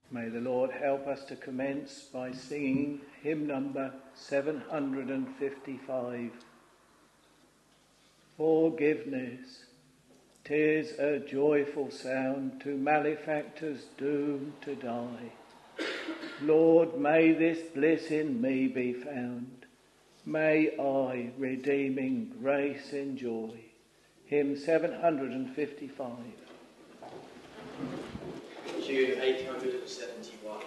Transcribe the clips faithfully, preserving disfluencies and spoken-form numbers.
May the Lord help us to commence by singing hymn number seven hundred fifty-five. Forgiveness, 'tis a joyful sound to malefactors doomed to die. Lord, may this bliss in me be found. May I redeeming grace enjoy. Hymn seven hundred fifty-five. Tune eight hundred seventy-one.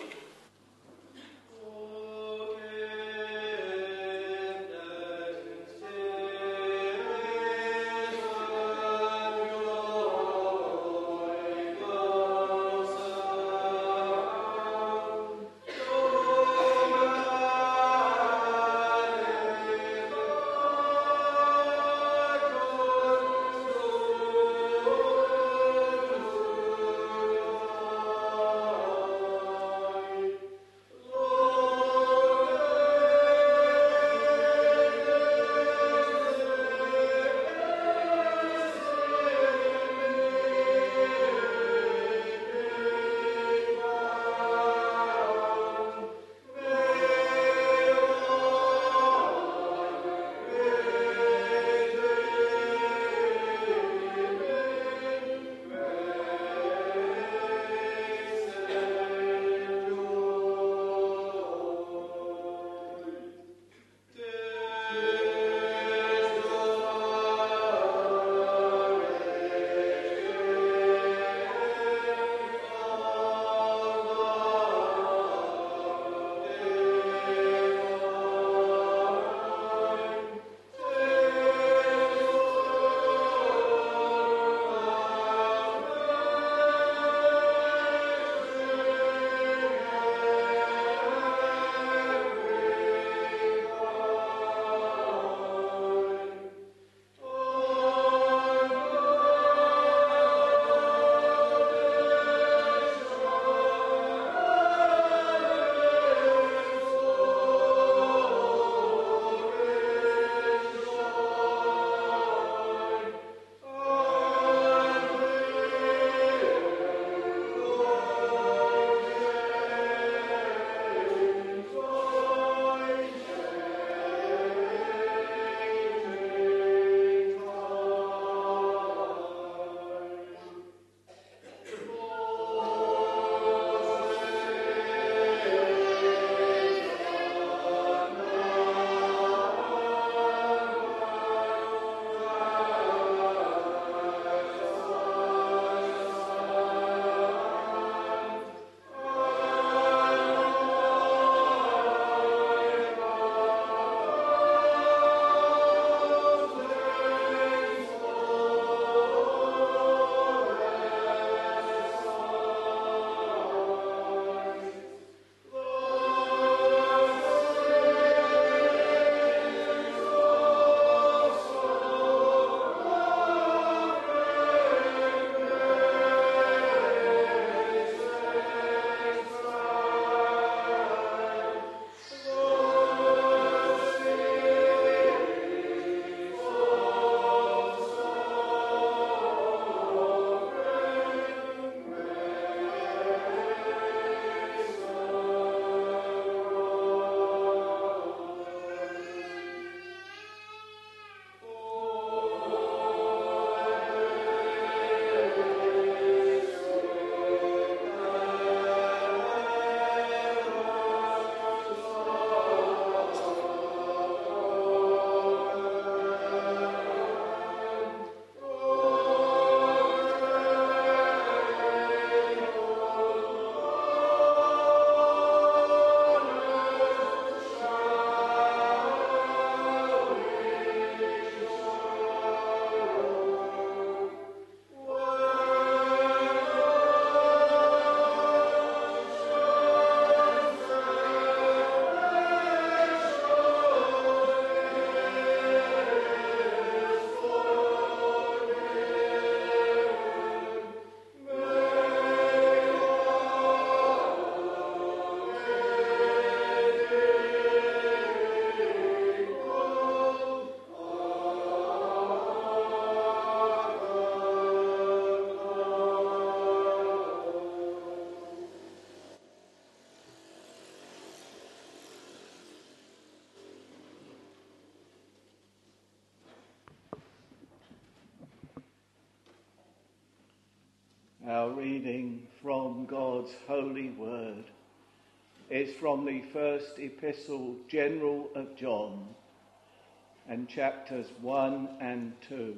Our reading from God's holy word is from the first epistle general of John and chapters one and two.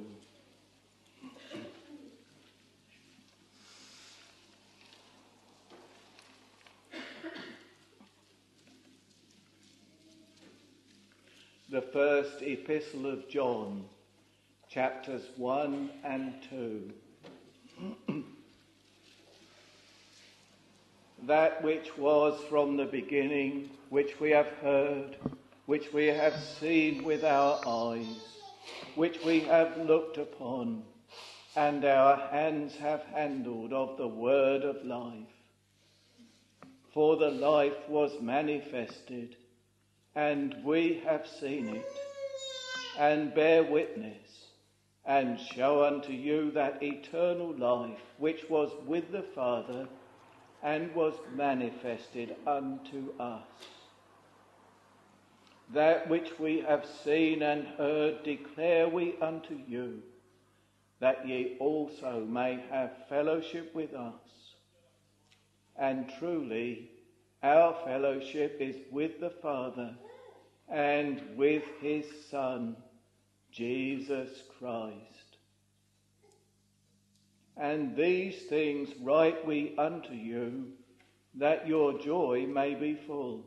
The first epistle of John, chapters one and two. That which was from the beginning, which we have heard, which we have seen with our eyes, which we have looked upon, and our hands have handled of the word of life. For the life was manifested, and we have seen it, and bear witness, and show unto you that eternal life which was with the Father, and was manifested unto us. That which we have seen and heard declare we unto you, that ye also may have fellowship with us. And truly, our fellowship is with the Father and with his Son, Jesus Christ. And these things write we unto you, that your joy may be full.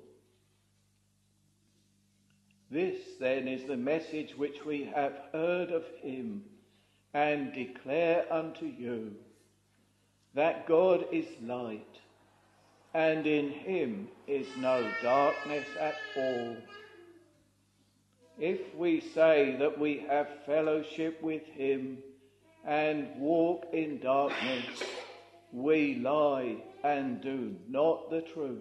This then is the message which we have heard of him, and declare unto you, that God is light, and in him is no darkness at all. If we say that we have fellowship with him and walk in darkness, we lie and do not the truth.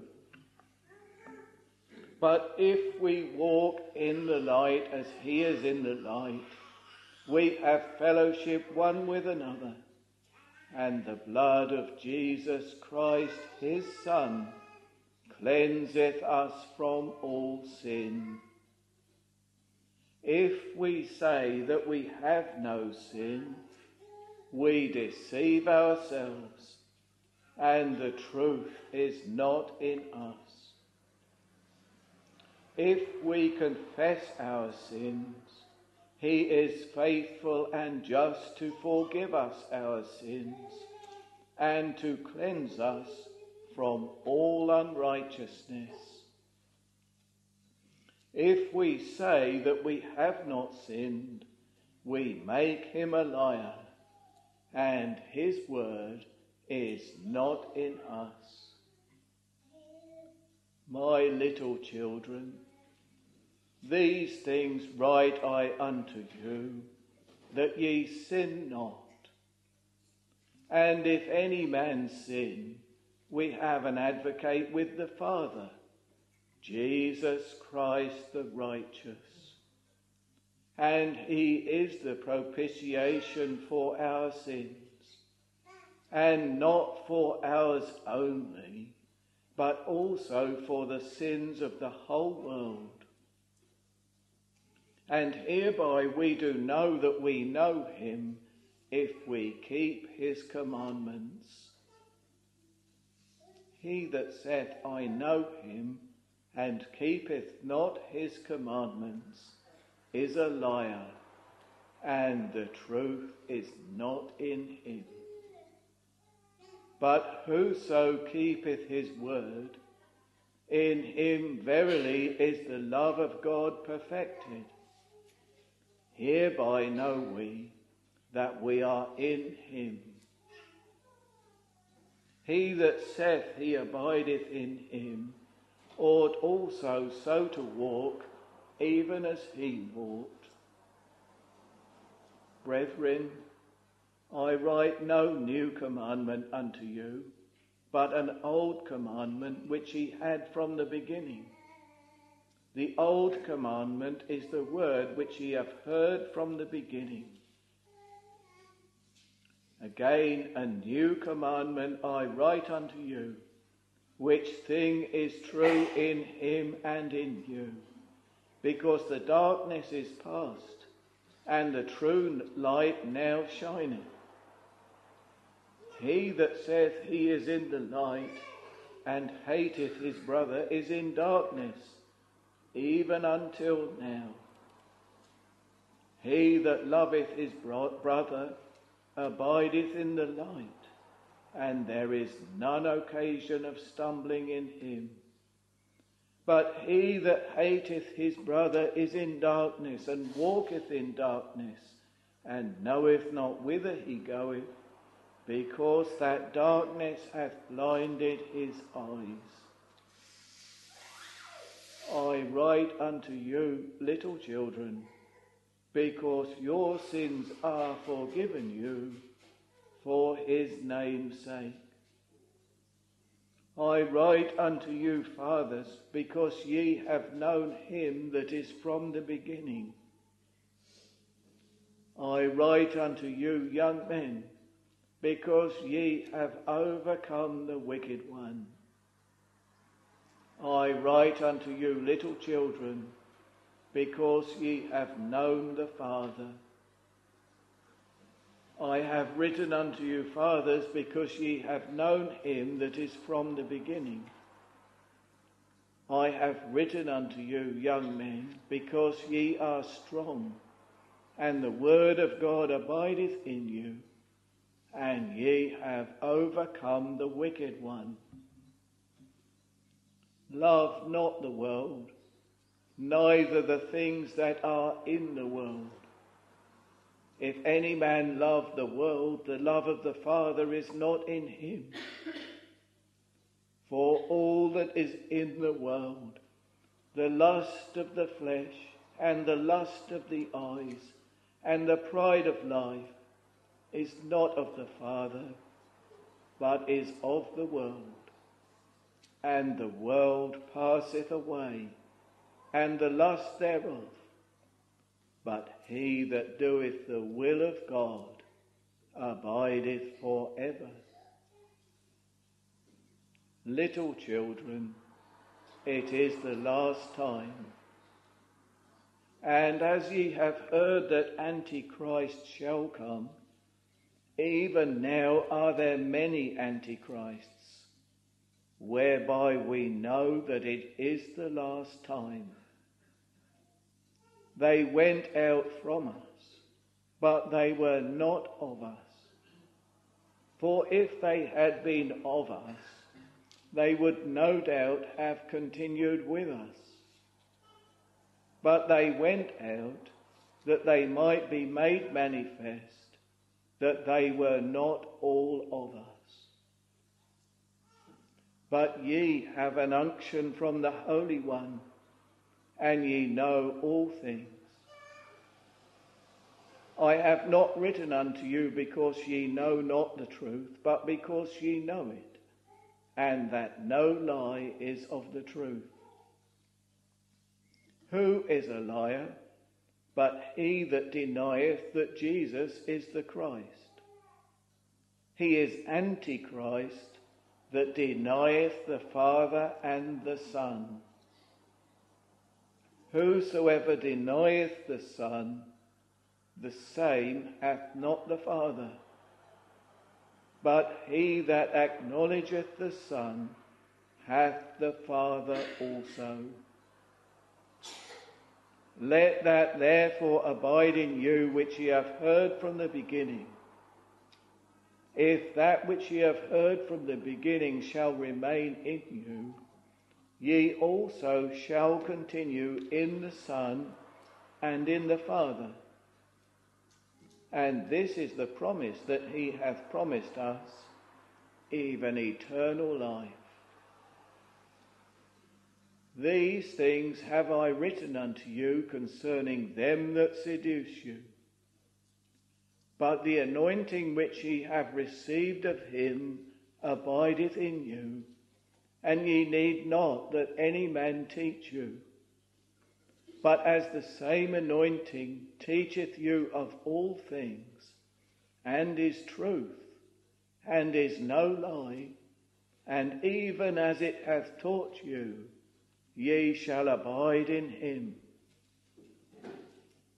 But if we walk in the light as he is in the light, we have fellowship one with another, and the blood of Jesus Christ, his Son, cleanseth us from all sin. If we say that we have no sin, we deceive ourselves, and the truth is not in us. If we confess our sins, he is faithful and just to forgive us our sins, and to cleanse us from all unrighteousness. If we say that we have not sinned, we make him a liar, and his word is not in us. My little children, these things write I unto you, that ye sin not. And if any man sin, we have an advocate with the Father, Jesus Christ the righteous. And he is the propitiation for our sins, and not for ours only, but also for the sins of the whole world. And hereby we do know that we know him, if we keep his commandments. He that saith, I know him, and keepeth not his commandments, is a liar, and the truth is not in him. But whoso keepeth his word, in him verily is the love of God perfected. Hereby know we that we are in him. He that saith he abideth in him ought also so to walk, even as he walked. Brethren, I write no new commandment unto you, but an old commandment which ye had from the beginning. The old commandment is the word which ye have heard from the beginning. Again, a new commandment I write unto you, which thing is true in him and in you, because the darkness is past, and the true light now shineth. He that saith he is in the light, and hateth his brother, is in darkness, even until now. He that loveth his bro- brother abideth in the light, and there is none occasion of stumbling in him. But he that hateth his brother is in darkness, and walketh in darkness, and knoweth not whither he goeth, because that darkness hath blinded his eyes. I write unto you, little children, because your sins are forgiven you for his name's sake. I write unto you, fathers, because ye have known him that is from the beginning. I write unto you, young men, because ye have overcome the wicked one. I write unto you, little children, because ye have known the Father. I have written unto you, fathers, because ye have known him that is from the beginning. I have written unto you, young men, because ye are strong, and the word of God abideth in you, and ye have overcome the wicked one. Love not the world, neither the things that are in the world. If any man love the world, the love of the Father is not in him. For all that is in the world, the lust of the flesh, and the lust of the eyes, and the pride of life, is not of the Father, but is of the world. And the world passeth away, and the lust thereof. But he that doeth the will of God abideth for ever. Little children, it is the last time. And as ye have heard that Antichrist shall come, even now are there many Antichrists, whereby we know that it is the last time. They went out from us, but they were not of us. For if they had been of us, they would no doubt have continued with us. But they went out that they might be made manifest that they were not all of us. But ye have an unction from the Holy One, and ye know all things. I have not written unto you because ye know not the truth, but because ye know it, and that no lie is of the truth. Who is a liar but he that denieth that Jesus is the Christ? He is Antichrist that denieth the Father and the Son. Whosoever denieth the Son, the same hath not the Father. But he that acknowledgeth the Son hath the Father also. Let that therefore abide in you which ye have heard from the beginning. If that which ye have heard from the beginning shall remain in you, ye also shall continue in the Son and in the Father. And this is the promise that he hath promised us, even eternal life. These things have I written unto you concerning them that seduce you. But the anointing which ye have received of him abideth in you, and ye need not that any man teach you. But as the same anointing teacheth you of all things, and is truth, and is no lie, and even as it hath taught you, ye shall abide in him.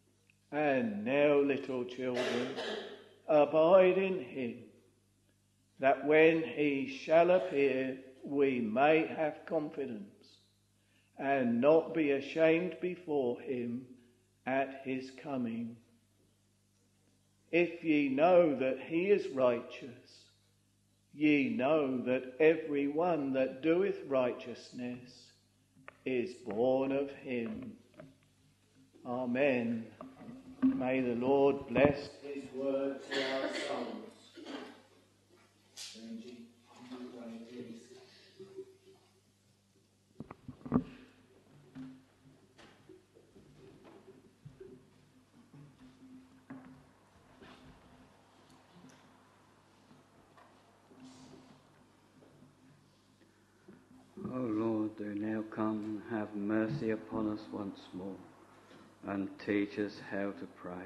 And now, little children, abide in him, that when he shall appear we may have confidence and not be ashamed before him at his coming. If ye know that he is righteous, ye know that every one that doeth righteousness is born of him. Amen. May the Lord bless his word to our souls. O Lord, do now come and have mercy upon us once more, and teach us how to pray.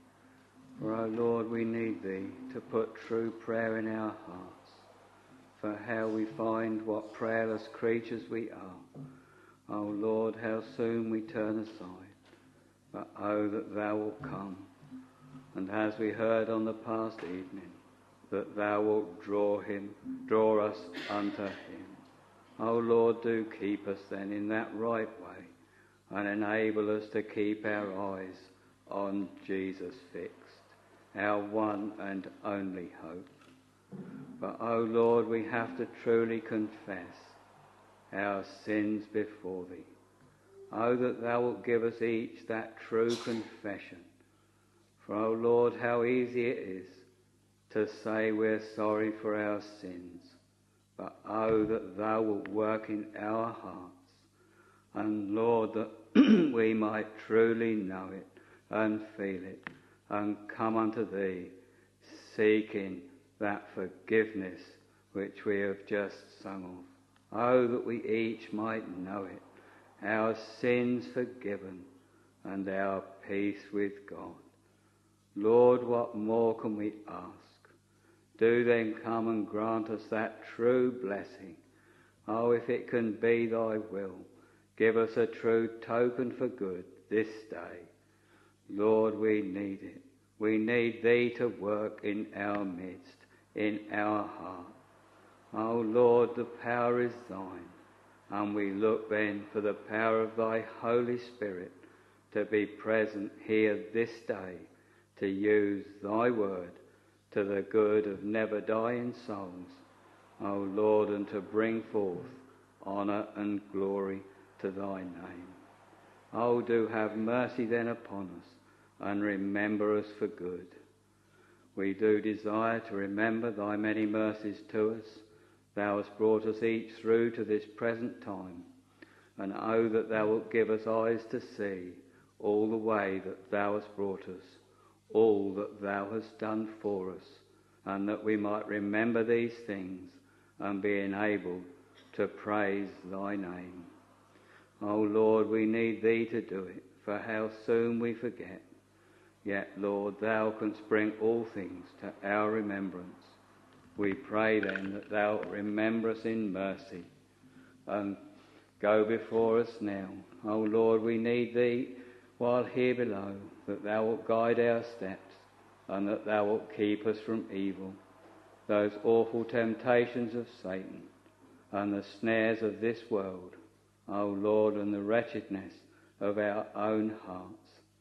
For, O Lord, we need thee to put true prayer in our hearts. For how we find what prayerless creatures we are. O Lord, how soon we turn aside. But oh, that thou wilt come, and as we heard on the past evening, that thou wilt draw him, draw us unto him. O Lord, do keep us then in that right way, and enable us to keep our eyes on Jesus fixed, our one and only hope. But, O Lord, we have to truly confess our sins before thee. Oh, that thou wilt give us each that true confession. For, O Lord, how easy it is to say we're sorry for our sins. But oh, that thou wilt work in our hearts, and Lord, that we might truly know it and feel it, and come unto thee, seeking that forgiveness which we have just sung of. Oh, that we each might know it, our sins forgiven, and our peace with God. Lord, what more can we ask? Do then come and grant us that true blessing. Oh, if it can be thy will, give us a true token for good this day. Lord, we need it. We need thee to work in our midst, in our heart. Oh, Lord, the power is thine, and we look then for the power of thy Holy Spirit to be present here this day, to use thy word to the good of never dying souls, O Lord, and to bring forth honour and glory to thy name. O do have mercy then upon us, and remember us for good. We do desire to remember thy many mercies to us. Thou hast brought us each through to this present time, and O that thou wilt give us eyes to see all the way that thou hast brought us, all that thou hast done for us, and that we might remember these things and be enabled to praise thy name. O Lord, we need thee to do it, for how soon we forget. Yet, Lord, thou canst bring all things to our remembrance. We pray then that thou remember us in mercy and go before us now. O Lord, we need thee while here below, that thou wilt guide our steps, and that thou wilt keep us from evil, those awful temptations of Satan, and the snares of this world, O Lord, and the wretchedness of our own hearts.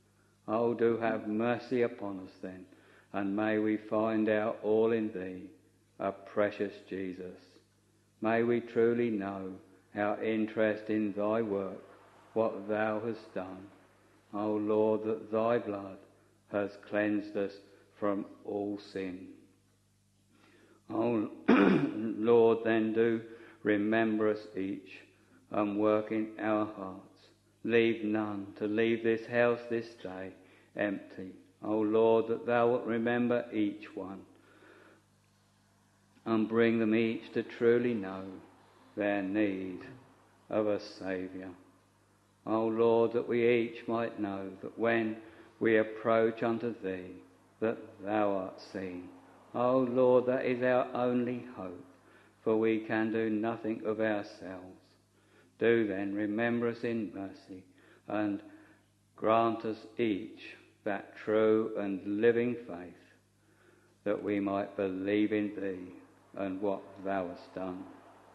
O do have mercy upon us then, and may we find our all in thee, a precious Jesus. May we truly know our interest in thy work, what thou hast done. O Lord, that thy blood has cleansed us from all sin. O Lord, then do remember us each, and work in our hearts. Leave none to leave this house this day empty. O Lord, that thou wilt remember each one, and bring them each to truly know their need of a Saviour. O Lord, that we each might know that when we approach unto thee, that thou art seen. O Lord, that is our only hope, for we can do nothing of ourselves. Do then remember us in mercy, and grant us each that true and living faith, that we might believe in thee and what thou hast done.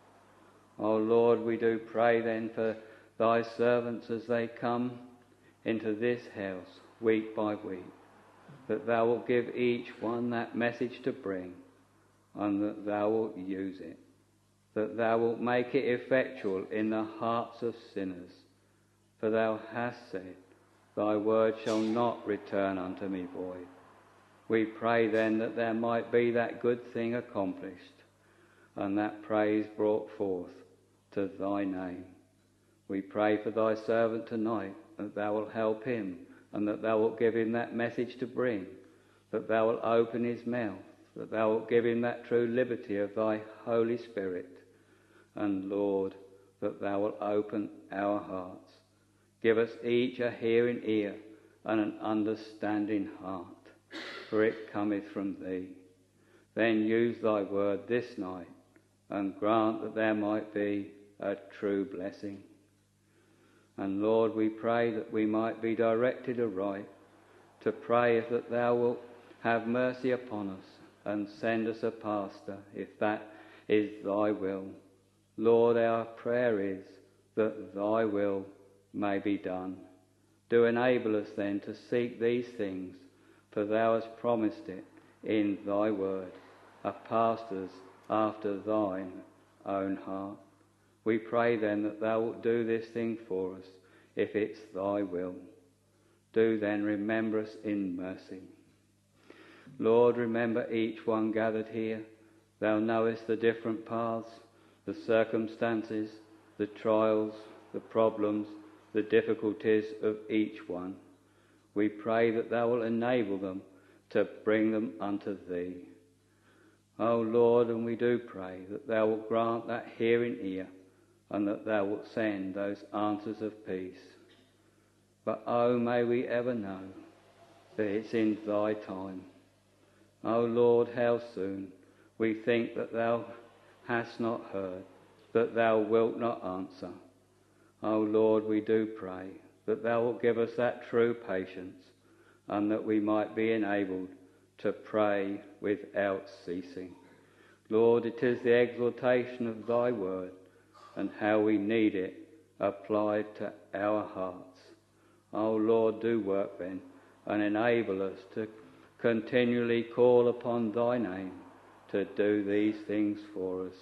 O Lord, we do pray then for thy servants as they come into this house week by week, that thou wilt give each one that message to bring, and that thou wilt use it, that thou wilt make it effectual in the hearts of sinners. For thou hast said, thy word shall not return unto me void. We pray then that there might be that good thing accomplished, and that praise brought forth to thy name. We pray for thy servant tonight, that thou wilt help him, and that thou wilt give him that message to bring, that thou wilt open his mouth, that thou wilt give him that true liberty of thy Holy Spirit, and Lord, that thou wilt open our hearts. Give us each a hearing ear and an understanding heart, for it cometh from thee. Then use thy word this night, and grant that there might be a true blessing. And Lord, we pray that we might be directed aright to pray that thou wilt have mercy upon us and send us a pastor, if that is thy will. Lord, our prayer is that thy will may be done. Do enable us then to seek these things, for thou hast promised it in thy word, a pastors after thine own heart. We pray then that thou wilt do this thing for us, if it's thy will. Do then remember us in mercy. Lord, remember each one gathered here. Thou knowest the different paths, the circumstances, the trials, the problems, the difficulties of each one. We pray that thou wilt enable them to bring them unto thee. O Lord, and we do pray that thou wilt grant that hearing ear, and that thou wilt send those answers of peace. But oh, may we ever know that it's in thy time. O Lord, how soon we think that thou hast not heard, that thou wilt not answer. O Lord, we do pray that thou wilt give us that true patience, and that we might be enabled to pray without ceasing. Lord, it is the exhortation of thy word, and how we need it applied to our hearts. O Lord, do work then, and enable us to continually call upon thy name to do these things for us.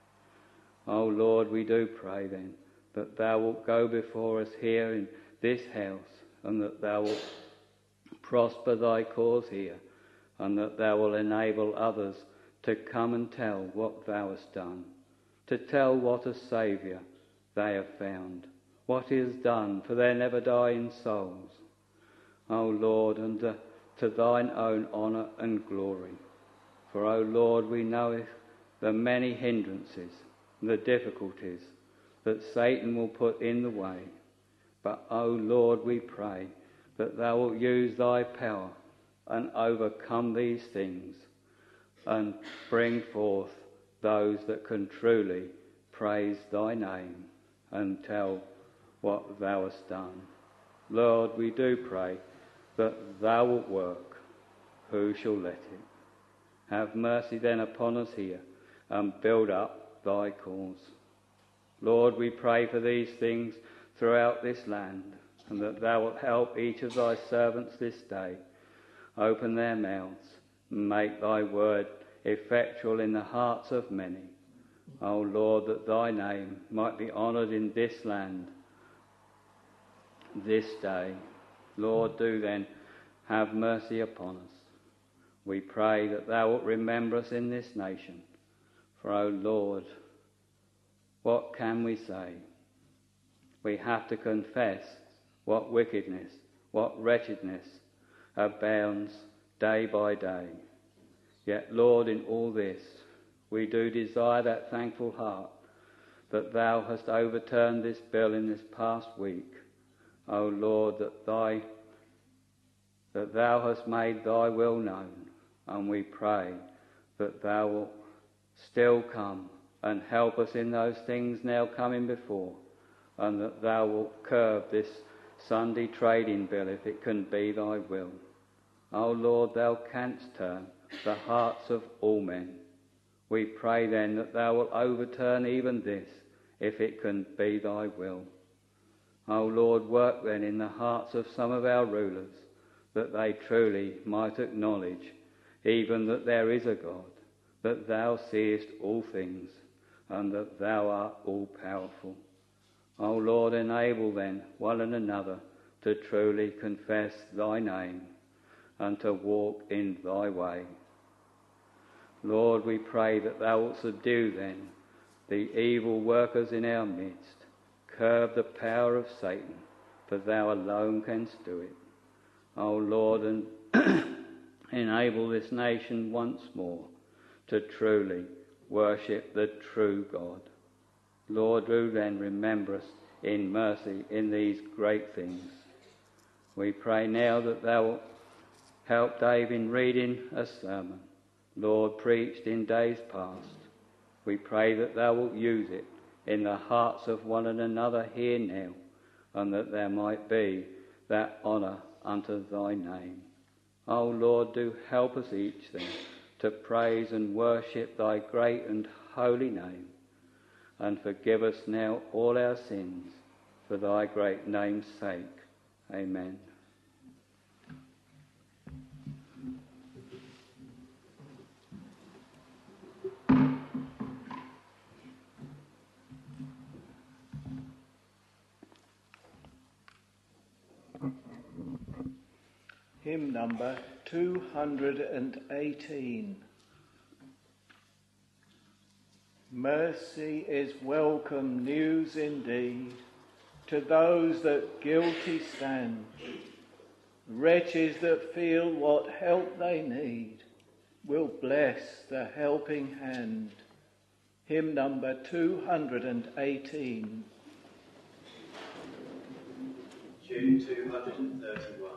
O Lord, we do pray then that thou wilt go before us here in this house, and that thou wilt prosper thy cause here, and that thou wilt enable others to come and tell what thou hast done, to tell what a Saviour they have found, what he has done for their never-dying souls. O Lord, and to, to thine own honour and glory. For, O Lord, we know the many hindrances, the difficulties that Satan will put in the way. But, O Lord, we pray that thou wilt use thy power and overcome these things, and bring forth those that can truly praise thy name and tell what thou hast done. Lord, we do pray that thou wilt work. Who shall let it? Have mercy then upon us here, and build up thy cause. Lord, we pray for these things throughout this land, and that thou wilt help each of thy servants this day. Open their mouths, and make thy word effectual in the hearts of many. O Lord, that thy name might be honoured in this land this day. Lord, do then have mercy upon us. We pray that thou wilt remember us in this nation. For, O Lord, what can we say? We have to confess what wickedness, what wretchedness abounds day by day. Yet, Lord, in all this, we do desire that thankful heart that thou hast overturned this bill in this past week. O Lord, that thy that thou hast made thy will known, and we pray that thou wilt still come and help us in those things now coming before, and that thou wilt curb this Sunday trading bill if it can be thy will. O Lord, thou canst turn the hearts of all men. We pray then that thou wilt overturn even this, if it can be thy will. O Lord, work then in the hearts of some of our rulers, that they truly might acknowledge even that there is a God, that thou seest all things, and that thou art all-powerful. O Lord, enable then one and another to truly confess thy name and to walk in thy way. Lord, we pray that thou wilt subdue then the evil workers in our midst, curb the power of Satan, for thou alone canst do it. O Lord, and enable this nation once more to truly worship the true God. Lord, do then remember us in mercy in these great things. We pray now that thou wilt help Dave in reading a sermon, Lord, preached in days past. We pray that thou wilt use it in the hearts of one and another here now, and that there might be that honour unto thy name. O Lord, do help us each then to praise and worship thy great and holy name, and forgive us now all our sins for thy great name's sake. Amen. Hymn number two hundred eighteen. Mercy is welcome news indeed to those that guilty stand, wretches that feel what help they need will bless the helping hand. Hymn number two hundred eighteen. Tune two hundred thirty-one.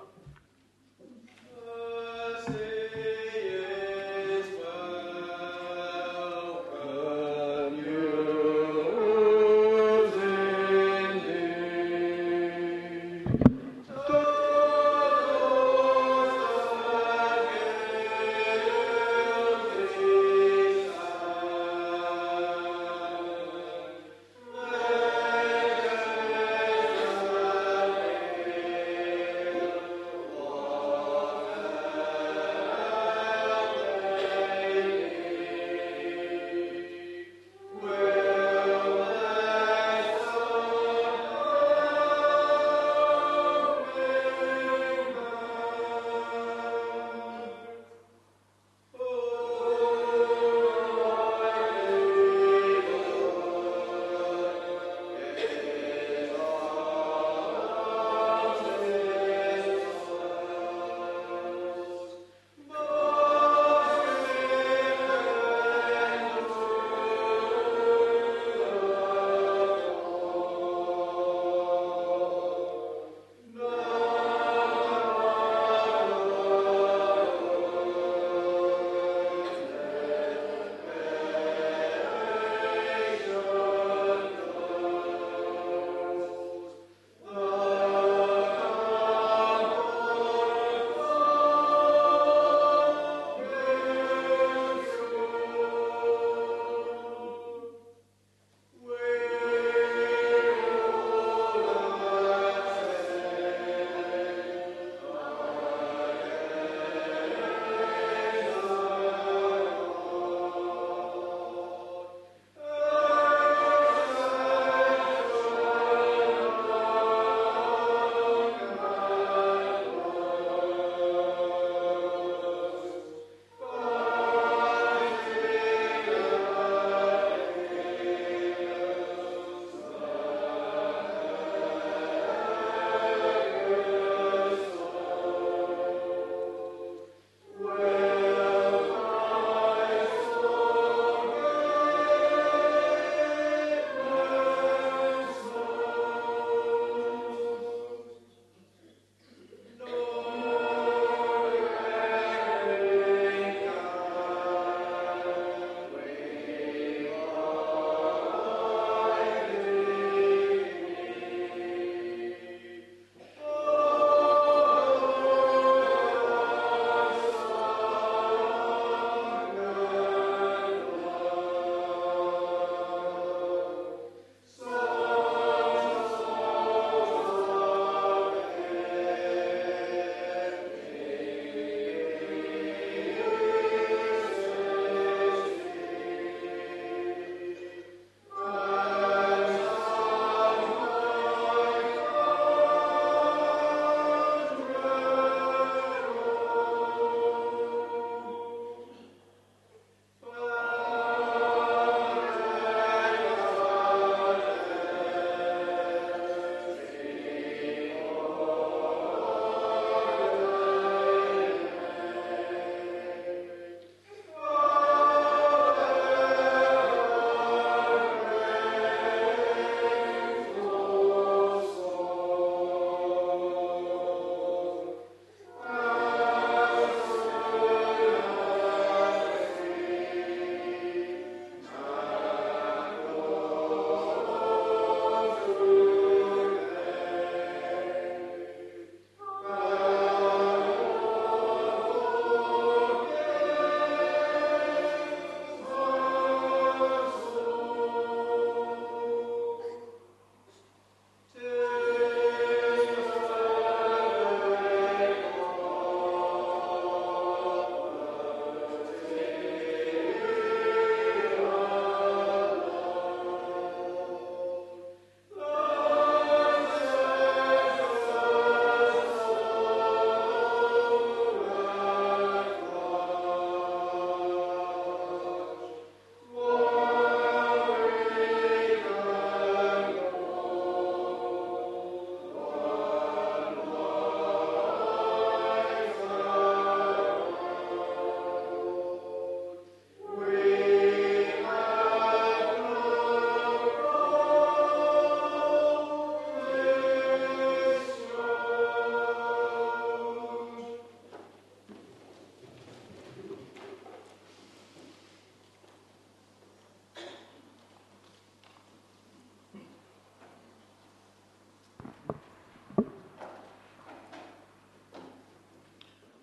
Thank you.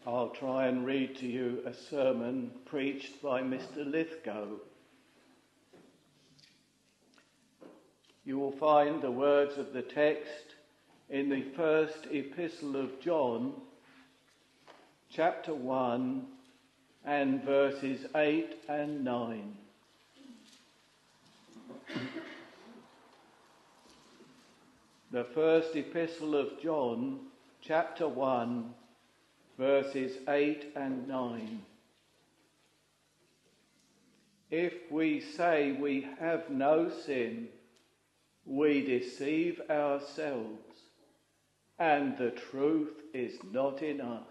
I'll try and read to you a sermon preached by Mister Lithgow. You will find the words of the text in the first epistle of John, chapter one, and verses eight and nine. The first epistle of John, chapter one, verses eight and nine. If we say we have no sin, we deceive ourselves, and the truth is not in us.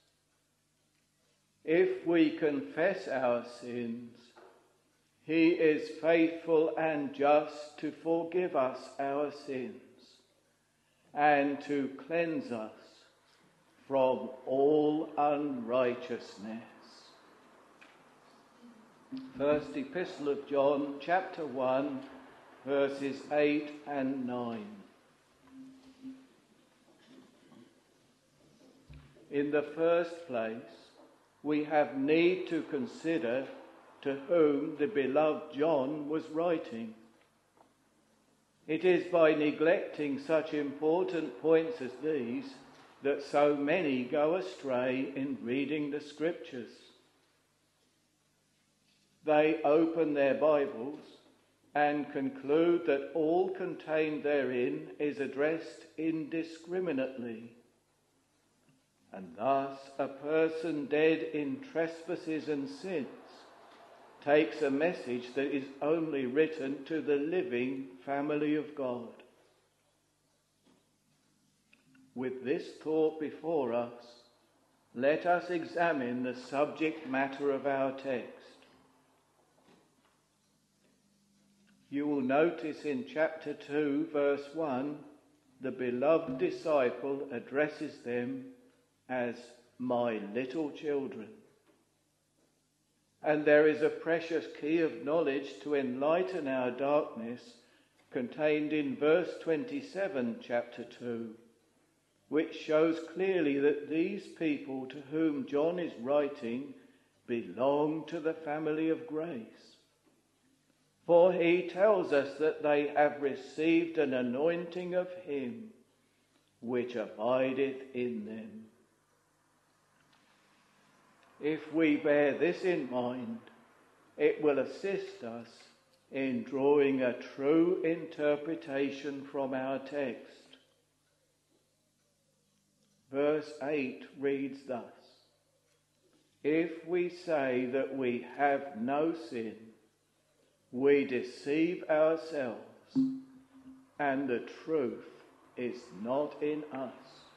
If we confess our sins, he is faithful and just to forgive us our sins and to cleanse us from all unrighteousness. First Epistle of John, chapter one, verses eight and nine. In the first place, we have need to consider to whom the beloved John was writing. It is by neglecting such important points as these that so many go astray in reading the Scriptures. They open their Bibles and conclude that all contained therein is addressed indiscriminately. And thus a person dead in trespasses and sins takes a message that is only written to the living family of God. With this thought before us, let us examine the subject matter of our text. You will notice in chapter two, verse one, the beloved disciple addresses them as my little children. And there is a precious key of knowledge to enlighten our darkness contained in verse twenty-seven, chapter two, which shows clearly that these people to whom John is writing belong to the family of grace. For he tells us that they have received an anointing of him which abideth in them. If we bear this in mind, it will assist us in drawing a true interpretation from our text. Verse eight reads thus: If we say that we have no sin, we deceive ourselves, and the truth is not in us.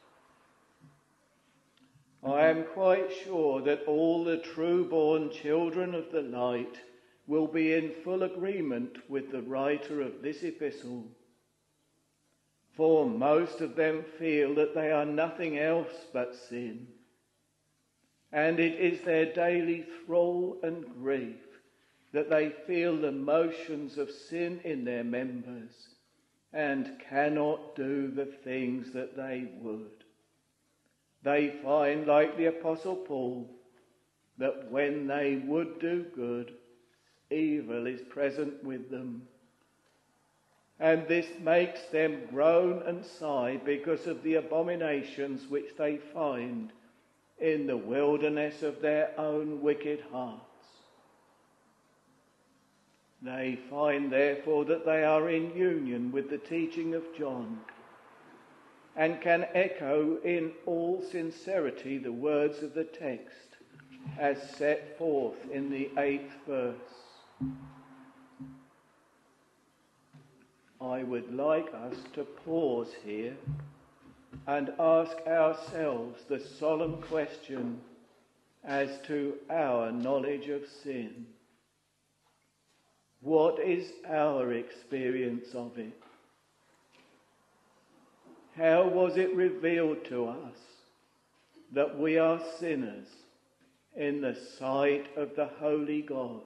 I am quite sure that all the true-born children of the light will be in full agreement with the writer of this epistle, for most of them feel that they are nothing else but sin, and it is their daily thrall and grief that they feel the motions of sin in their members and cannot do the things that they would. They find, like the Apostle Paul, that when they would do good, evil is present with them. And this makes them groan and sigh because of the abominations which they find in the wilderness of their own wicked hearts. They find, therefore, that they are in union with the teaching of John, and can echo in all sincerity the words of the text as set forth in the eighth verse. I would like us to pause here and ask ourselves the solemn question as to our knowledge of sin. What is our experience of it? How was it revealed to us that we are sinners in the sight of the Holy God?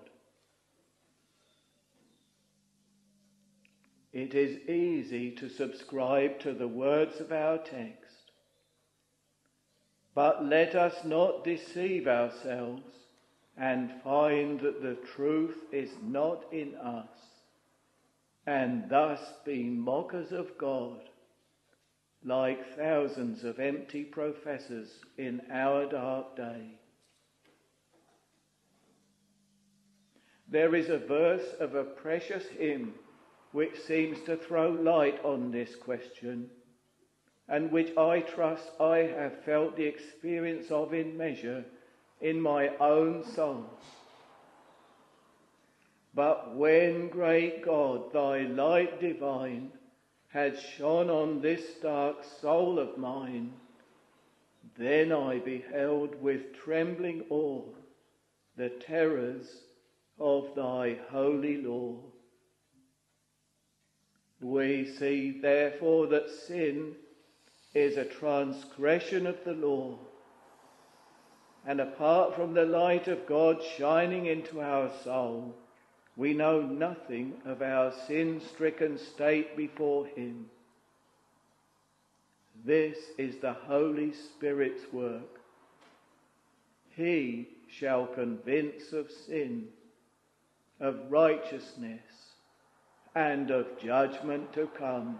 It is easy to subscribe to the words of our text. But let us not deceive ourselves and find that the truth is not in us, and thus be mockers of God, like thousands of empty professors in our dark day. There is a verse of a precious hymn which seems to throw light on this question, and which I trust I have felt the experience of in measure in my own soul. But when, great God, thy light divine had shone on this dark soul of mine, then I beheld with trembling awe the terrors of thy holy law. We see, therefore, that sin is a transgression of the law, and apart from the light of God shining into our soul, we know nothing of our sin-stricken state before him. This is the Holy Spirit's work. He shall convince of sin, of righteousness, and of judgment to come.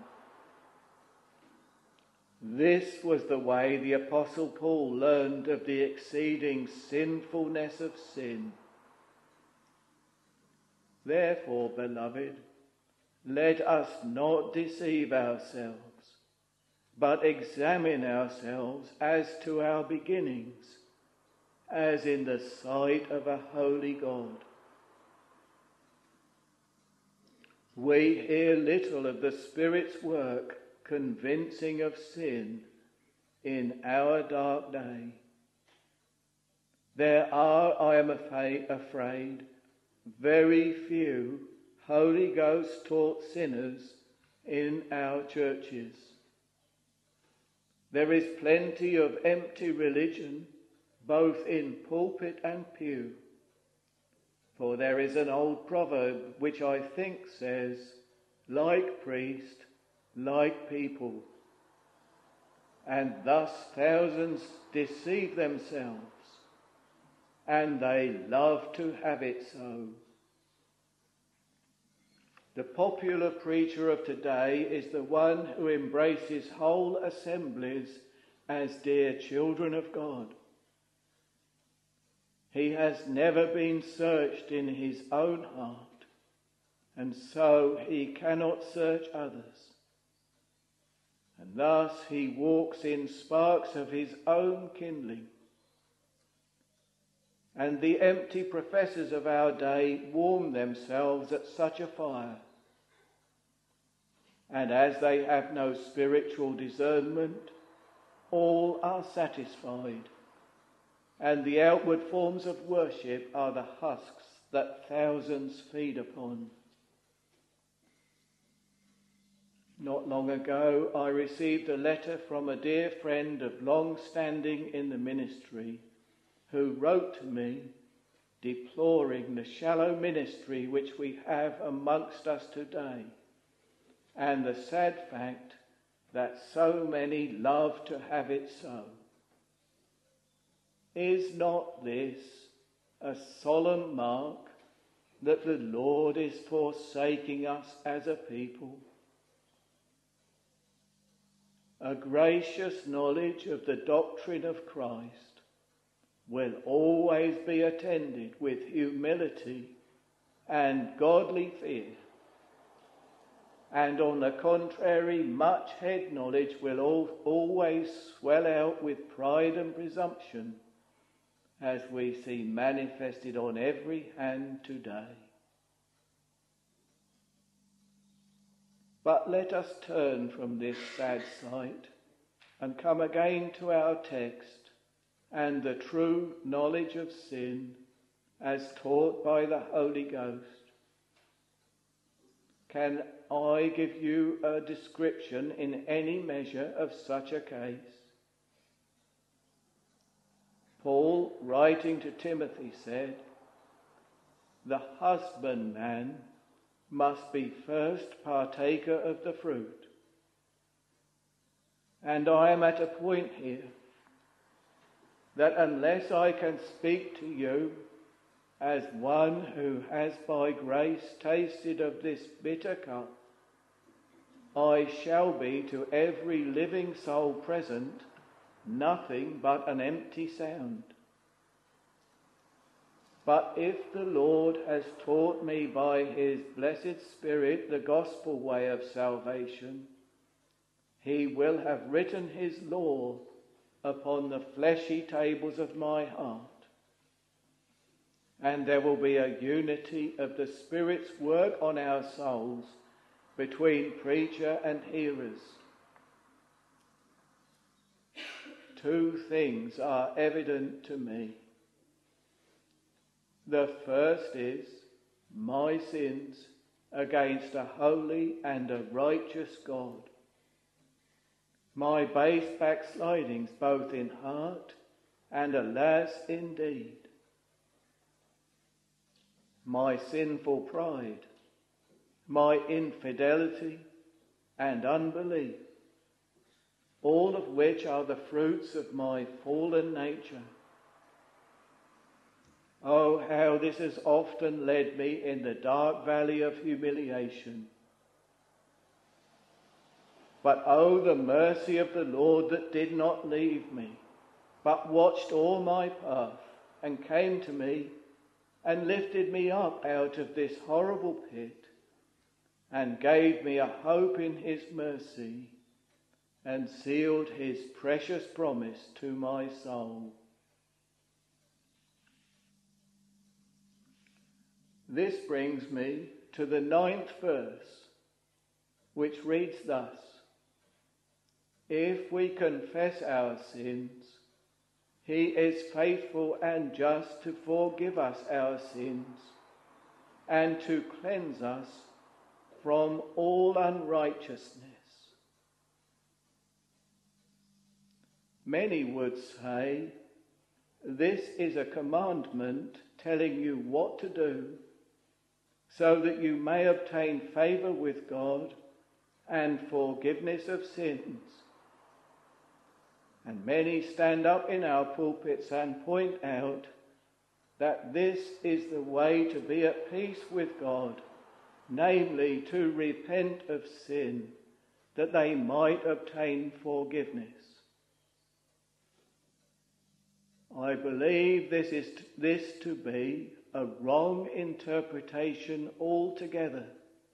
This was the way the Apostle Paul learned of the exceeding sinfulness of sin. Therefore, beloved, let us not deceive ourselves, but examine ourselves as to our beginnings, as in the sight of a holy God. We hear little of the Spirit's work convincing of sin in our dark day. There are, I am afraid, very few Holy Ghost taught sinners in our churches. There is plenty of empty religion, both in pulpit and pew. For there is an old proverb which I think says, like priest, like people. And thus thousands deceive themselves, and they love to have it so. The popular preacher of today is the one who embraces whole assemblies as dear children of God. He has never been searched in his own heart, and so he cannot search others. And thus he walks in sparks of his own kindling. And the empty professors of our day warm themselves at such a fire. And as they have no spiritual discernment, all are satisfied, and the outward forms of worship are the husks that thousands feed upon. Not long ago, I received a letter from a dear friend of long standing in the ministry, who wrote to me deploring the shallow ministry which we have amongst us today, and the sad fact that so many love to have it so. Is not this a solemn mark that the Lord is forsaking us as a people? A gracious knowledge of the doctrine of Christ will always be attended with humility and godly fear. And on the contrary, much head knowledge will al- always swell out with pride and presumption, as we see manifested on every hand today. But let us turn from this sad sight and come again to our text and the true knowledge of sin as taught by the Holy Ghost. Can I give you a description in any measure of such a case? Paul, writing to Timothy, said, "The husbandman must be first partaker of the fruit." And I am at a point here that unless I can speak to you as one who has by grace tasted of this bitter cup, I shall be to every living soul present nothing but an empty sound. But if the Lord has taught me by his blessed Spirit the gospel way of salvation, he will have written his law upon the fleshy tables of my heart. And there will be a unity of the Spirit's work on our souls between preacher and hearers. Two things are evident to me. The first is my sins against a holy and a righteous God. My base backslidings both in heart and alas in deed. My sinful pride, my infidelity and unbelief, all of which are the fruits of my fallen nature. Oh, how this has often led me in the dark valley of humiliation. But oh, the mercy of the Lord that did not leave me, but watched all my path and came to me and lifted me up out of this horrible pit and gave me a hope in his mercy and sealed his precious promise to my soul. This brings me to the ninth verse, which reads thus: If we confess our sins, he is faithful and just to forgive us our sins and to cleanse us from all unrighteousness. Many would say this is a commandment telling you what to do so that you may obtain favour with God and forgiveness of sins. And many stand up in our pulpits and point out that this is the way to be at peace with God, namely to repent of sin, that they might obtain forgiveness. I believe this is t- this to be a wrong interpretation altogether,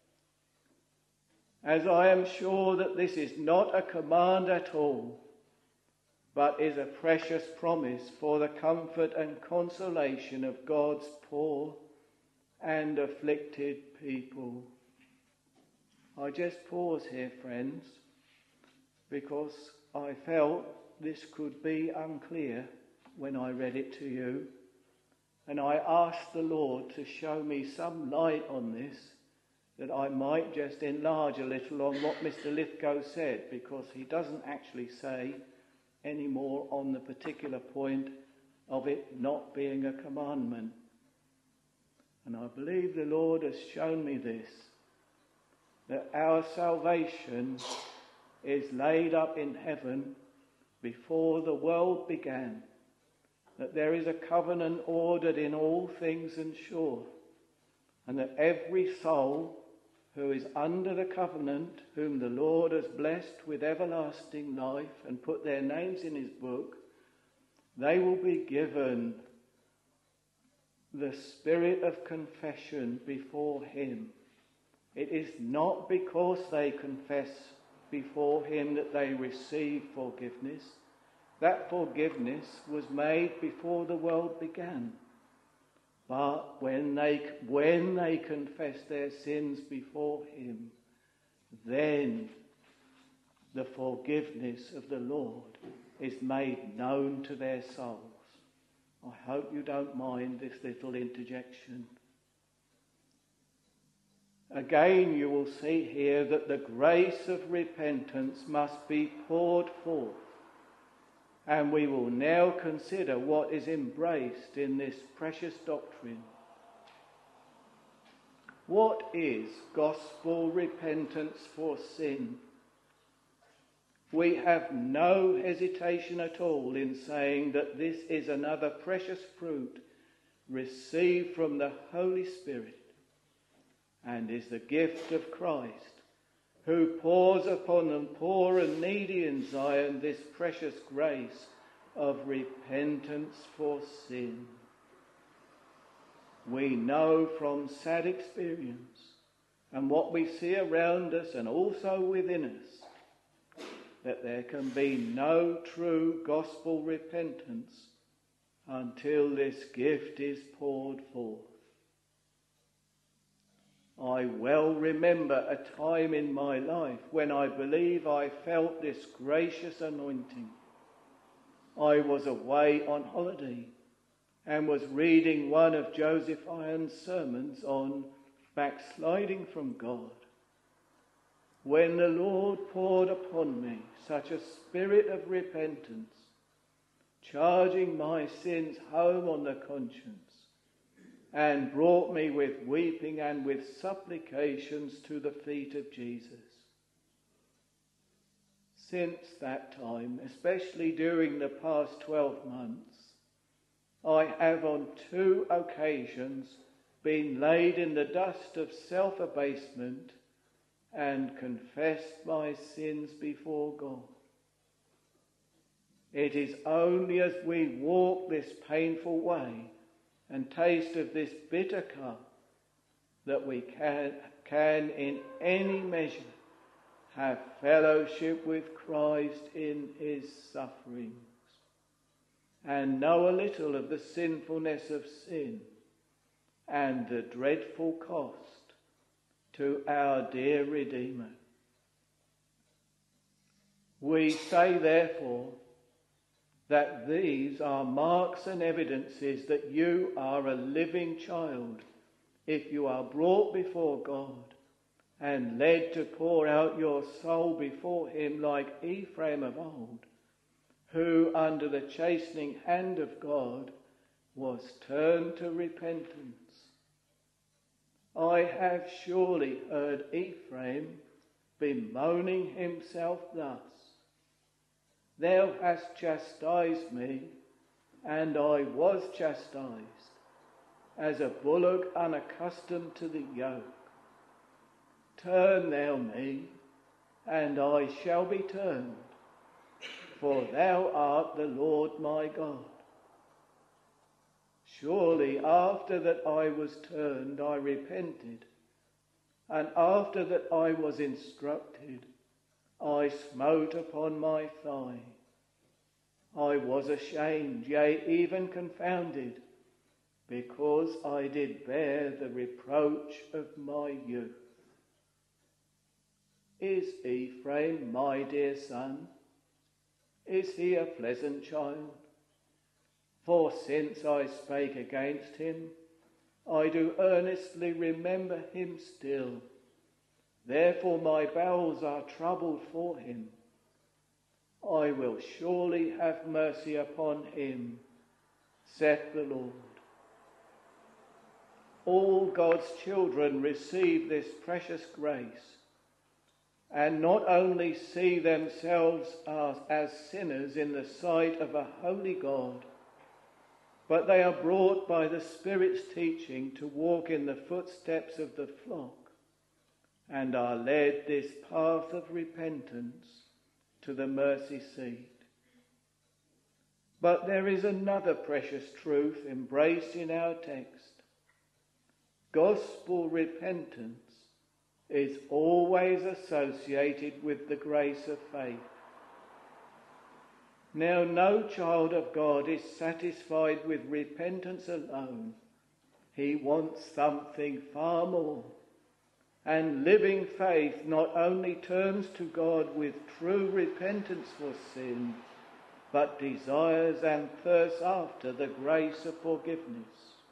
as I am sure that this is not a command at all, but is a precious promise for the comfort and consolation of God's poor and afflicted people. I just pause here, friends, because I felt this could be unclear when I read it to you, and I asked the Lord to show me some light on this, that I might just enlarge a little on what Mister Lithgow said, because he doesn't actually say any more on the particular point of it not being a commandment. And I believe the Lord has shown me this, that our salvation is laid up in heaven before the world began, that there is a covenant ordered in all things and sure, and that every soul who is under the covenant, whom the Lord has blessed with everlasting life and put their names in his book, they will be given the spirit of confession before him. It is not because they confess before him that they receive forgiveness. That forgiveness was made before the world began. But when they, when they confess their sins before him, then the forgiveness of the Lord is made known to their souls. I hope you don't mind this little interjection. Again, you will see here that the grace of repentance must be poured forth. And we will now consider what is embraced in this precious doctrine. What is gospel repentance for sin? we have no hesitation at all in saying that this is another precious fruit received from the Holy Spirit and is the gift of Christ, who pours upon the poor and needy in Zion this precious grace of repentance for sin. We know from sad experience and what we see around us and also within us that there can be no true gospel repentance until this gift is poured forth. I well remember a time in my life when I believe I felt this gracious anointing. I was away on holiday and was reading one of Joseph Iron's sermons on backsliding from God, when the Lord poured upon me such a spirit of repentance, charging my sins home on the conscience, and brought me with weeping and with supplications to the feet of Jesus. Since that time, especially during the past twelve months, I have on two occasions been laid in the dust of self-abasement and confessed my sins before God. It is only as we walk this painful way and taste of this bitter cup that we can, can in any measure have fellowship with Christ in his sufferings and know a little of the sinfulness of sin and the dreadful cost to our dear Redeemer. We say, therefore, that these are marks and evidences that you are a living child if you are brought before God and led to pour out your soul before him like Ephraim of old, who under the chastening hand of God was turned to repentance. I have surely heard Ephraim bemoaning himself thus: Thou hast chastised me, and I was chastised, as a bullock unaccustomed to the yoke. Turn thou me, and I shall be turned, for thou art the Lord my God. Surely after that I was turned, I repented, and after that I was instructed, I smote upon my thigh. I was ashamed, yea, even confounded, because I did bear the reproach of my youth. Is Ephraim my dear son? Is he a pleasant child? For since I spake against him, I do earnestly remember him still. Therefore my bowels are troubled for him. I will surely have mercy upon him, saith the Lord. All God's children receive this precious grace, and not only see themselves as, as sinners in the sight of a holy God, but they are brought by the Spirit's teaching to walk in the footsteps of the flock, and are led this path of repentance to the mercy seat. But there is another precious truth embraced in our text. Gospel repentance is always associated with the grace of faith. Now, no child of God is satisfied with repentance alone. He wants something far more. And living faith not only turns to God with true repentance for sin, but desires and thirsts after the grace of forgiveness.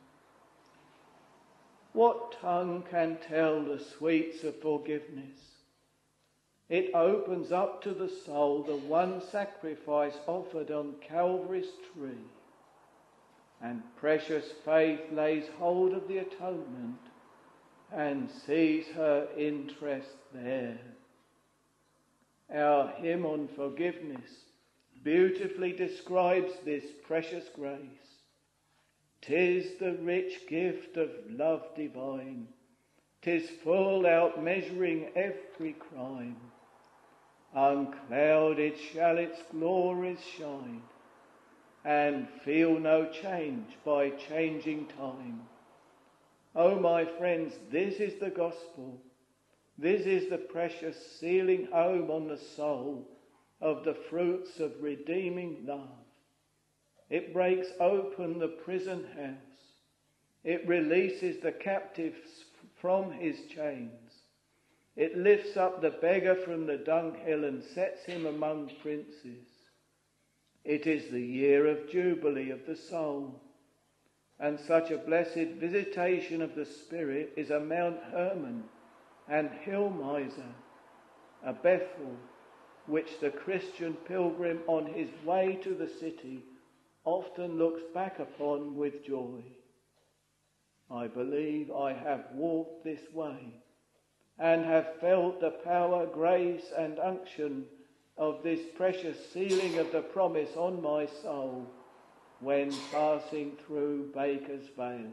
What tongue can tell the sweets of forgiveness? It opens up to the soul the one sacrifice offered on Calvary's tree, and precious faith lays hold of the atonement and sees her interest there. Our hymn on forgiveness beautifully describes this precious grace. 'Tis the rich gift of love divine, 'tis full outmeasuring every crime. Unclouded shall its glories shine, and feel no change by changing time. Oh, my friends, this is the gospel. This is the precious sealing home on the soul of the fruits of redeeming love. It breaks open the prison house. It releases the captives from his chains. It lifts up the beggar from the dunghill and sets him among princes. It is the year of jubilee of the soul, and such a blessed visitation of the Spirit is a Mount Hermon and Hill Miser, a Bethel, which the Christian pilgrim on his way to the city often looks back upon with joy. I believe I have walked this way and have felt the power, grace and unction of this precious sealing of the promise on my soul when passing through Baker's Vale.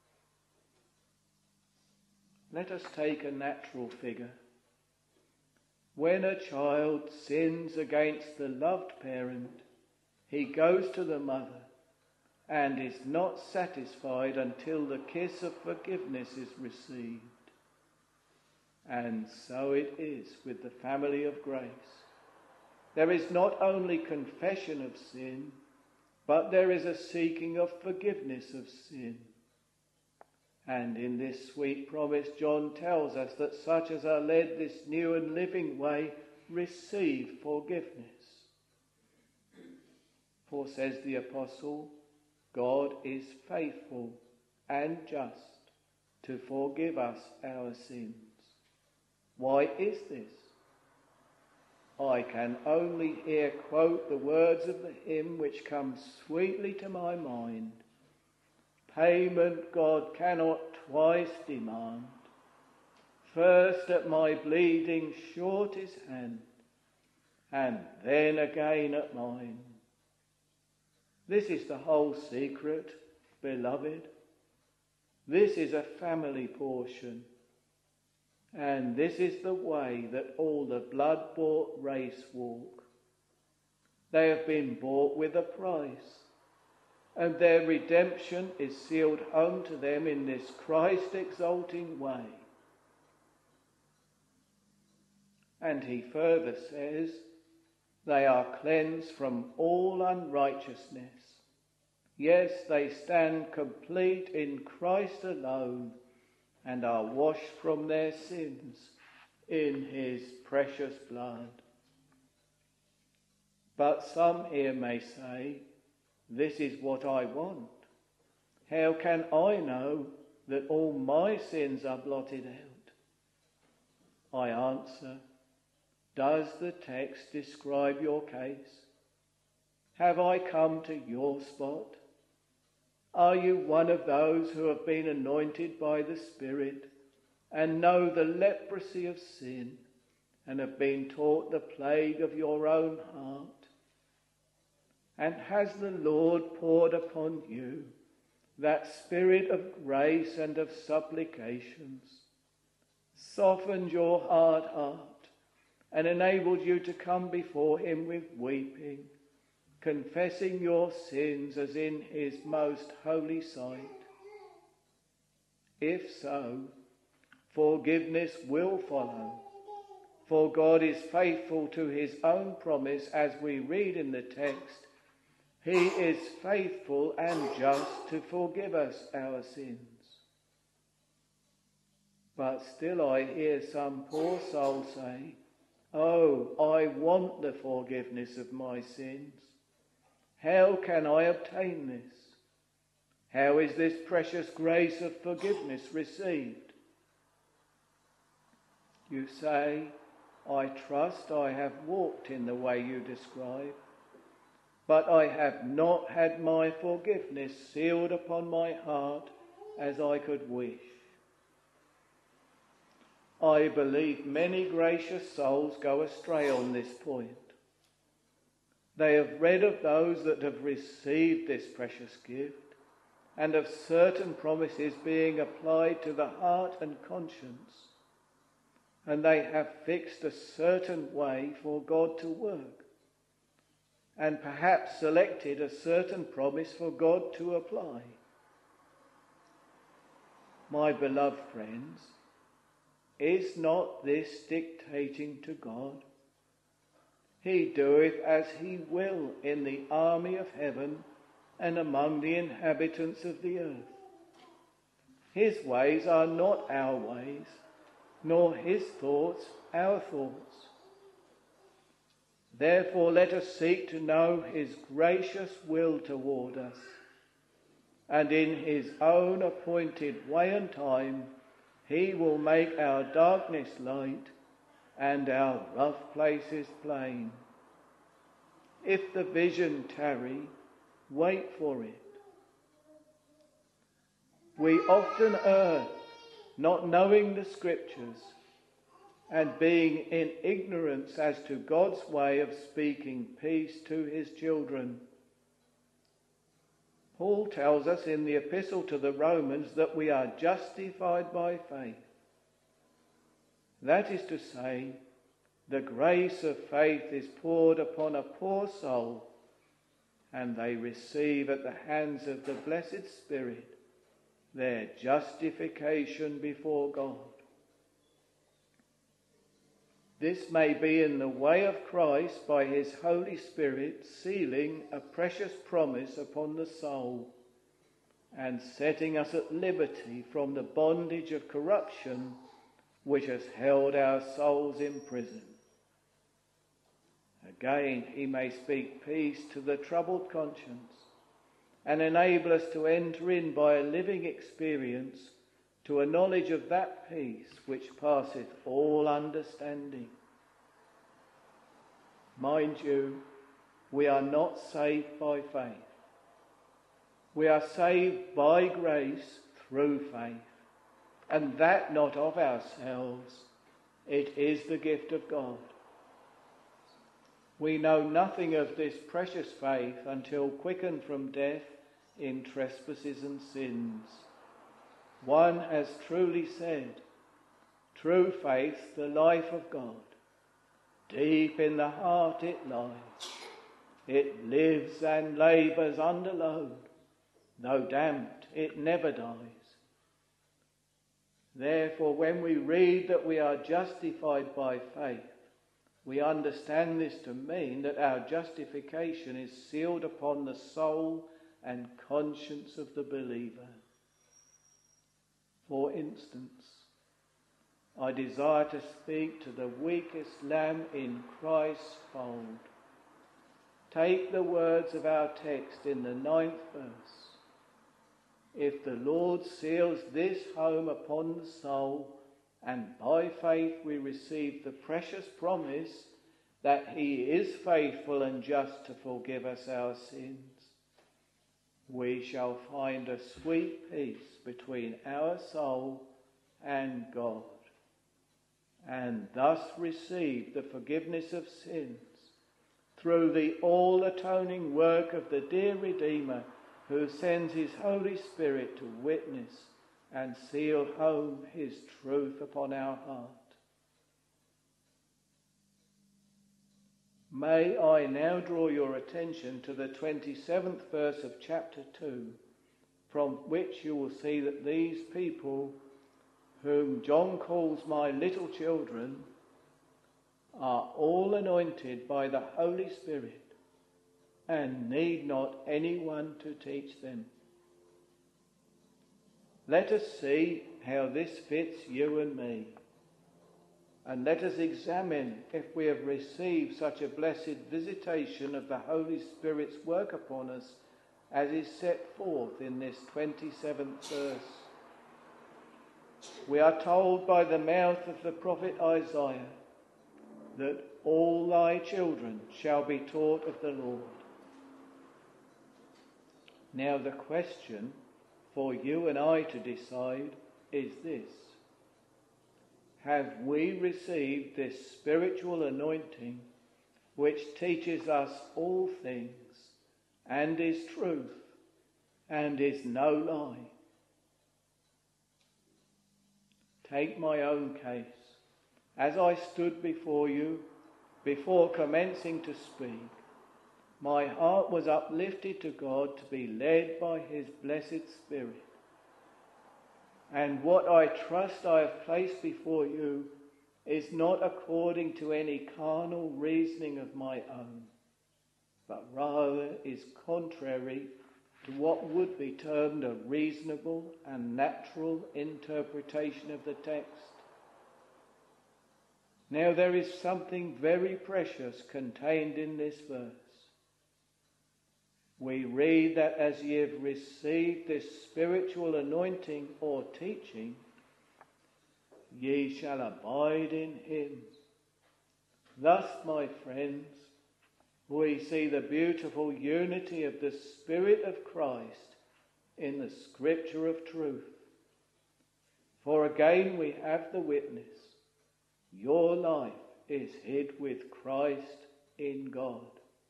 Let us take a natural figure. When a child sins against the loved parent, he goes to the mother and is not satisfied until the kiss of forgiveness is received. And so it is with the family of grace. There is not only confession of sin, but there is a seeking of forgiveness of sin. And in this sweet promise, John tells us that such as are led this new and living way receive forgiveness. For, says the apostle, God is faithful and just to forgive us our sins. Why is this? I can only here quote the words of the hymn which comes sweetly to my mind. Payment God cannot twice demand. First at my bleeding short his hand, and then again at mine. This is the whole secret, beloved. This is a family portion. And this is the way that all the blood-bought race walk. They have been bought with a price, and their redemption is sealed home to them in this Christ-exalting way. And he further says, they are cleansed from all unrighteousness. Yes, they stand complete in Christ alone, and are washed from their sins in his precious blood. But some here may say, this is what I want. How can I know that all my sins are blotted out? I answer, does the text describe your case? Have I come to your spot? Are you one of those who have been anointed by the Spirit and know the leprosy of sin and have been taught the plague of your own heart? And has the Lord poured upon you that spirit of grace and of supplications, softened your hard heart and enabled you to come before him with weeping, confessing your sins as in his most holy sight? If so, forgiveness will follow, for God is faithful to his own promise, as we read in the text. He is faithful and just to forgive us our sins. But still I hear some poor soul say, oh, I want the forgiveness of my sins. How can I obtain this? How is this precious grace of forgiveness received? You say, I trust I have walked in the way you describe, but I have not had my forgiveness sealed upon my heart as I could wish. I believe many gracious souls go astray on this point. They have read of those that have received this precious gift and of certain promises being applied to the heart and conscience, and they have fixed a certain way for God to work, and perhaps selected a certain promise for God to apply. My beloved friends, is not this dictating to God? He doeth as he will in the army of heaven and among the inhabitants of the earth. His ways are not our ways, nor his thoughts our thoughts. Therefore let us seek to know his gracious will toward us, and in his own appointed way and time he will make our darkness light and our rough places plain. If the vision tarry, wait for it. We often err, not knowing the Scriptures and being in ignorance as to God's way of speaking peace to his children. Paul tells us in the epistle to the Romans that we are justified by faith. That is to say, the grace of faith is poured upon a poor soul, and they receive at the hands of the blessed Spirit their justification before God. This may be in the way of Christ by his Holy Spirit sealing a precious promise upon the soul and setting us at liberty from the bondage of corruption which has held our souls in prison. Again, he may speak peace to the troubled conscience and enable us to enter in by a living experience to a knowledge of that peace which passeth all understanding. Mind you, we are not saved by faith. We are saved by grace through faith, and that not of ourselves. It is the gift of God. We know nothing of this precious faith until quickened from death in trespasses and sins. One has truly said, true faith, the life of God. Deep in the heart it lies. It lives and labours under load. Though damped, it never dies. Therefore, when we read that we are justified by faith, we understand this to mean that our justification is sealed upon the soul and conscience of the believer. For instance, I desire to speak to the weakest lamb in Christ's fold. Take the words of our text in the ninth verse. If the Lord seals this home upon the soul, and by faith we receive the precious promise that he is faithful and just to forgive us our sins, we shall find a sweet peace between our soul and God, and thus receive the forgiveness of sins through the all-atoning work of the dear Redeemer, who sends his Holy Spirit to witness and seal home his truth upon our heart. May I now draw your attention to the twenty-seventh verse of chapter two, from which you will see that these people, whom John calls my little children, are all anointed by the Holy Spirit and need not anyone to teach them. Let us see how this fits you and me, and let us examine if we have received such a blessed visitation of the Holy Spirit's work upon us as is set forth in this twenty-seventh verse. We are told by the mouth of the prophet Isaiah that all thy children shall be taught of the Lord. Now the question for you and I to decide is this: have we received this spiritual anointing which teaches us all things and is truth and is no lie. Take my own case. As I stood before you, before commencing to speak, my heart was uplifted to God to be led by his blessed Spirit. And what I trust I have placed before you is not according to any carnal reasoning of my own, but rather is contrary to what would be termed a reasonable and natural interpretation of the text. Now there is something very precious contained in this verse. We read that as ye have received this spiritual anointing or teaching, ye shall abide in him. Thus, my friends, we see the beautiful unity of the Spirit of Christ in the Scripture of truth. For again we have the witness, your life is hid with Christ in God.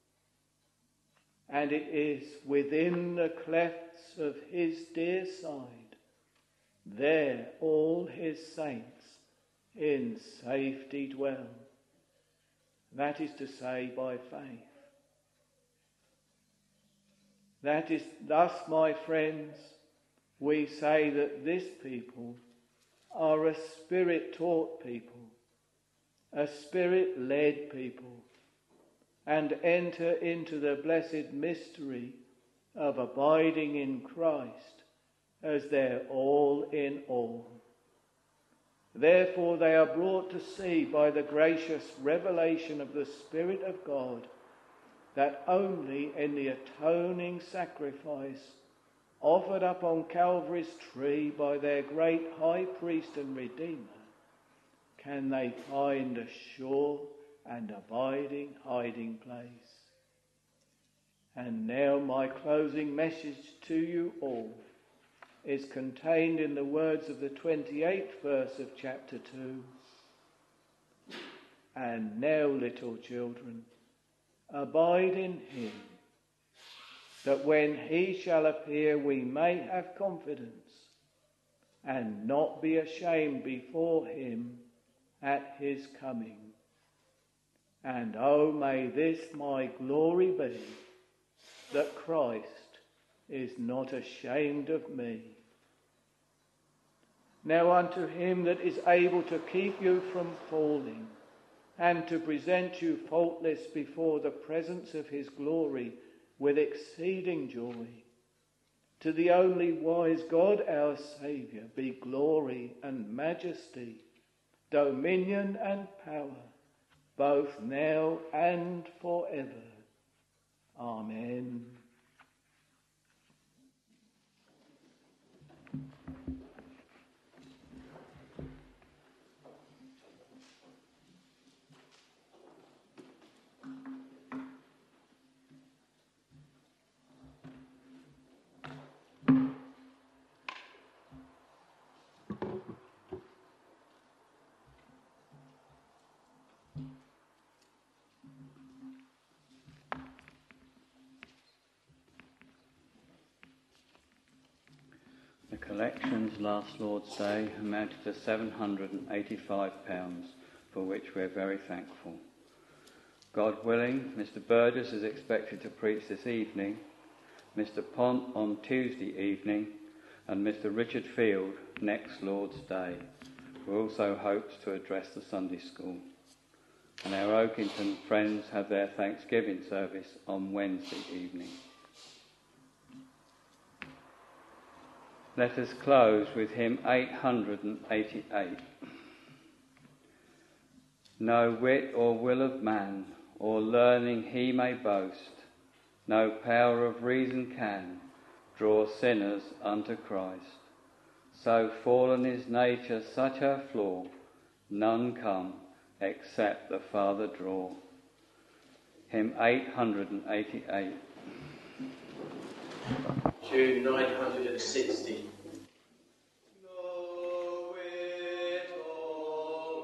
And it is within the clefts of his dear side, there all his saints in safety dwell. That is to say, by faith. That is, thus, my friends, we say that this people are a Spirit-taught people, a Spirit-led people, and enter into the blessed mystery of abiding in Christ as their all in all. Therefore they are brought to see by the gracious revelation of the Spirit of God that only in the atoning sacrifice offered up on Calvary's tree by their great high priest and Redeemer can they find a sure and abiding hiding place. And now my closing message to you all is contained in the words of the twenty-eighth verse of chapter two. And now, little children, abide in him, that when he shall appear we may have confidence and not be ashamed before him at his coming. And oh, may this my glory be, that Christ is not ashamed of me. Now unto him that is able to keep you from falling, and to present you faultless before the presence of his glory with exceeding joy, to the only wise God our Saviour be glory and majesty, dominion and power, both now and forever. Amen. The collections last Lord's Day amounted to seven hundred eighty-five pounds, for which we are very thankful. God willing, Mister Burgess is expected to preach this evening, Mister Pont on Tuesday evening, and Mister Richard Field next Lord's Day, who also hopes to address the Sunday school. And our Oakington friends have their Thanksgiving service on Wednesday evening. Let us close with hymn eight hundred eighty-eight. No wit or will of man, or learning he may boast, no power of reason can draw sinners unto Christ. So fallen is nature, such her flaw, none come except the Father draw. Hymn eight hundred eighty-eight. Tune nine hundred sixty. No wit or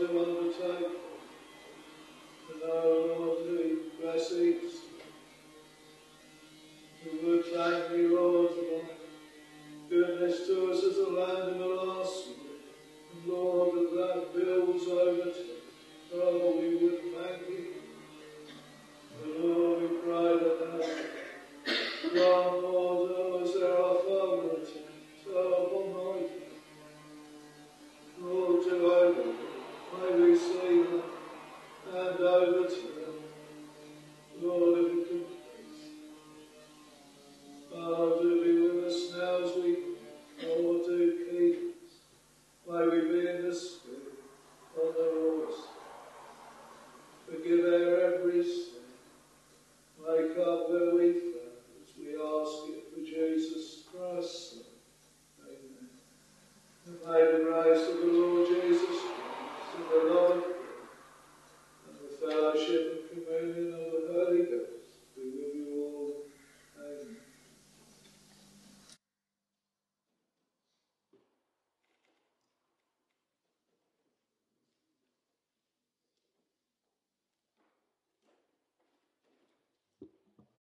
to undertake. And oh Lord, we bless each. We would thank you, Lord, for thy goodness to us as a land of the last word. And Lord, that that builds over to, oh, we would thank you. And Lord, we pray that thou, Lord, Lord, oh, as there are Father returns, so upon thy faith. Lord, to over, may we see them and over to them. Lord, if you could please. Oh, do be with us now as we, Lord, do keep us. May we be in the Spirit on the Lord's side. Forgive our every sin. Make up where we fail, as we ask it for Jesus Christ's sake. Amen. And may the grace of the Lord Jesus Christ, and the love of God, and the fellowship of